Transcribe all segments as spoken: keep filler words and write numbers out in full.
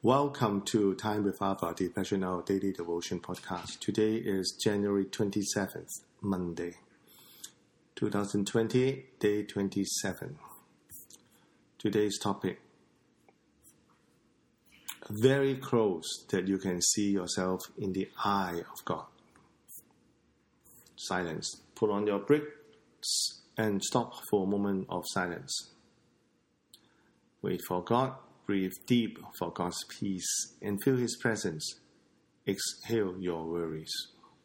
Welcome to Time with Abba, the Passion Hour Daily Devotion Podcast. Today is January twenty-seventh, Monday, twenty twenty, day twenty-seven. Today's topic, very close that you can see yourself in the eye of God. Silence. Put on your brakes and stop for a moment of silence. Wait for God. Breathe deep for God's peace and feel His presence. Exhale your worries.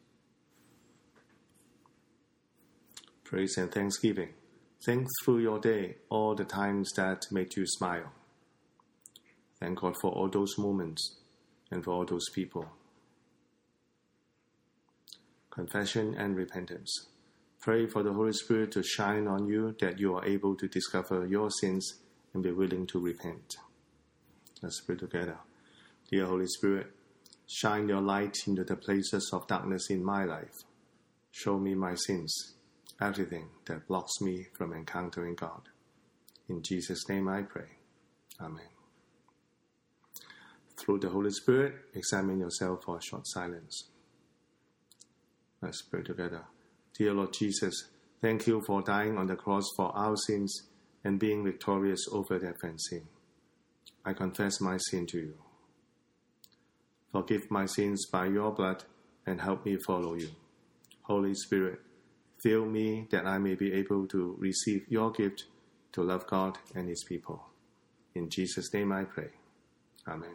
Praise and thanksgiving. Think through your day, all the times that made you smile. Thank God for all those moments and for all those people. Confession and repentance. Pray for the Holy Spirit to shine on you that you are able to discover your sins and be willing to repent. Let's pray together. Dear Holy Spirit, shine your light into the places of darkness in my life. Show me my sins, everything that blocks me from encountering God. In Jesus' name I pray. Amen. Through the Holy Spirit, examine yourself for a short silence. Let's pray together. Dear Lord Jesus, thank you for dying on the cross for our sins and being victorious over death and sin. I confess my sin to you. Forgive my sins by your blood and help me follow you. Holy Spirit, fill me that I may be able to receive your gift to love God and His people. In Jesus' name I pray. Amen.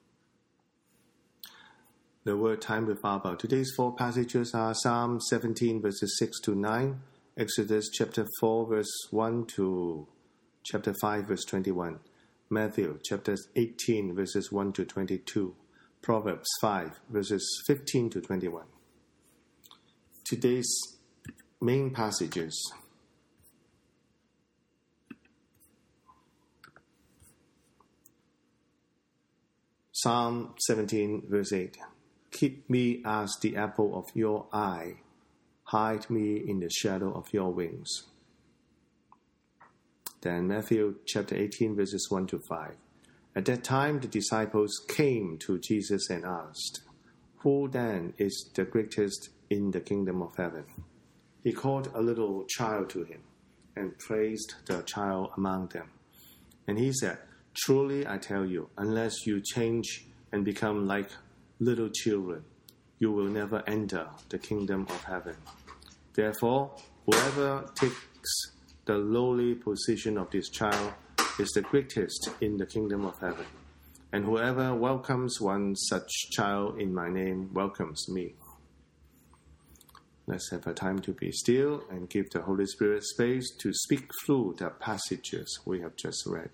The word Time with Abba. Today's four passages are Psalm seventeen verses six to nine, Exodus chapter four verse one to chapter five verse twenty-one. Matthew chapter eighteen verses one to twenty-two, Proverbs five verses fifteen to twenty-one. Today's main passages. Psalm seventeen verse eight. Keep me as the apple of your eye. Hide me in the shadow of your wings. Then Matthew chapter eighteen verses one to five. At that time the disciples came to Jesus and asked, "Who then is the greatest in the kingdom of heaven?" He called a little child to him and placed the child among them. And he said, "Truly I tell you, unless you change and become like little children, you will never enter the kingdom of heaven. Therefore, whoever takes the lowly position of this child is the greatest in the kingdom of heaven. And whoever welcomes one such child in my name welcomes me." Let's have a time to be still and give the Holy Spirit space to speak through the passages we have just read.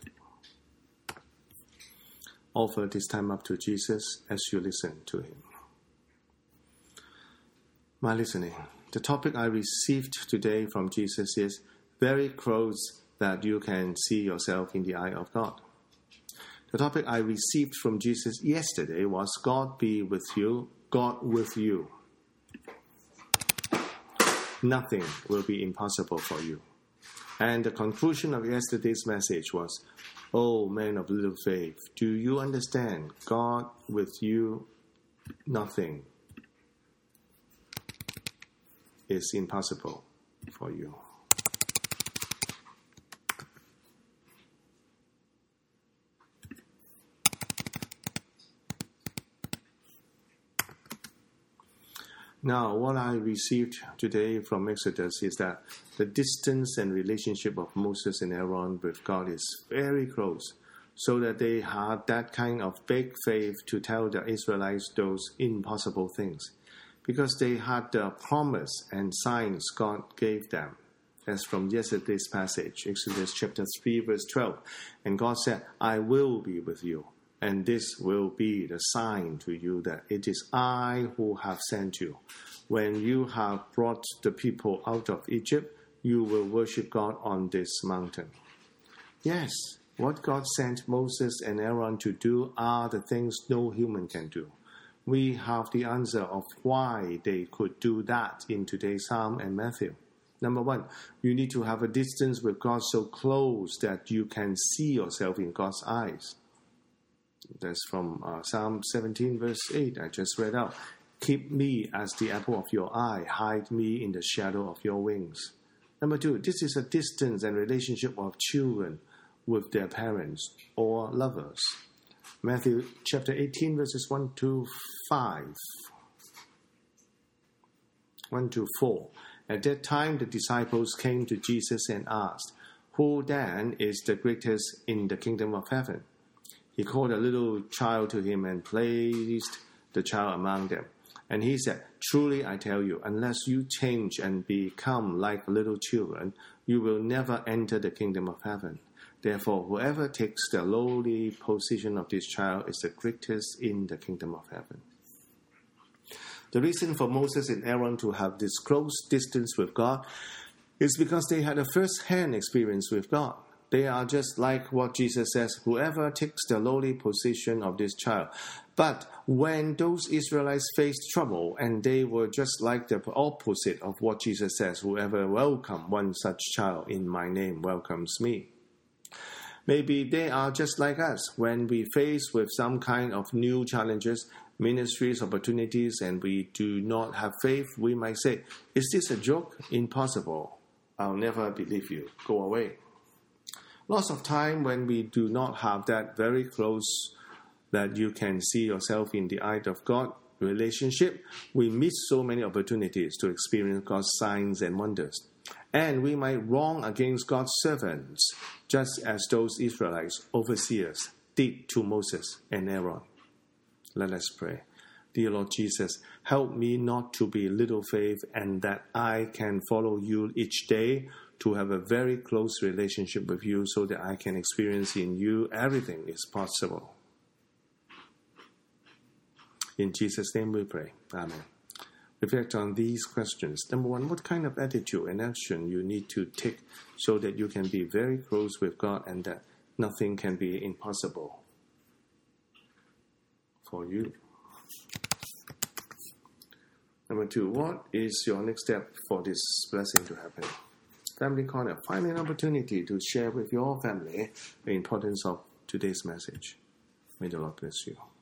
Offer this time up to Jesus as you listen to Him. My listening. The topic I received today from Jesus is very close that you can see yourself in the eye of God. The topic I received from Jesus yesterday was God be with you, God with you. Nothing will be impossible for you. And the conclusion of yesterday's message was, "Oh, man of little faith, do you understand? God with you, nothing is impossible for you." Now, what I received today from Exodus is that the distance and relationship of Moses and Aaron with God is very close, so that they had that kind of big faith to tell the Israelites those impossible things, because they had the promise and signs God gave them. As from yesterday's passage, Exodus chapter three verse twelve, and God said, "I will be with you. And this will be the sign to you that it is I who have sent you. When you have brought the people out of Egypt, you will worship God on this mountain." Yes, what God sent Moses and Aaron to do are the things no human can do. We have the answer of why they could do that in today's Psalm and Matthew. Number one, you need to have a distance with God so close that you can see yourself in God's eyes. That's from uh, Psalm seventeen, verse eight, I just read out. Keep me as the apple of your eye. Hide me in the shadow of your wings. Number two, this is a distance and relationship of children with their parents or lovers. Matthew chapter eighteen, verses one to five. one to four. At that time, the disciples came to Jesus and asked, "Who then is the greatest in the kingdom of heaven?" He called a little child to him and placed the child among them. And he said, "Truly I tell you, unless you change and become like little children, you will never enter the kingdom of heaven. Therefore, whoever takes the lowly position of this child is the greatest in the kingdom of heaven." The reason for Moses and Aaron to have this close distance with God is because they had a first-hand experience with God. They are just like what Jesus says, whoever takes the lowly position of this child. But when those Israelites faced trouble, and they were just like the opposite of what Jesus says, whoever welcomes one such child in my name welcomes me. Maybe they are just like us. When we face with some kind of new challenges, ministries, opportunities, and we do not have faith, we might say, "Is this a joke? Impossible. I'll never believe you. Go away." Lots of time when we do not have that very close that you can see yourself in the eye of God relationship, we miss so many opportunities to experience God's signs and wonders. And we might wrong against God's servants, just as those Israelites, overseers, did to Moses and Aaron. Let us pray. Dear Lord Jesus, help me not to be little faith, and that I can follow you each day to have a very close relationship with you so that I can experience in you everything is possible. In Jesus' name we pray. Amen. Reflect on these questions. Number one, what kind of attitude and action you need to take so that you can be very close with God and that nothing can be impossible for you. Number two, what is your next step for this blessing to happen? Family Corner, find an opportunity to share with your family the importance of today's message. May the Lord bless you.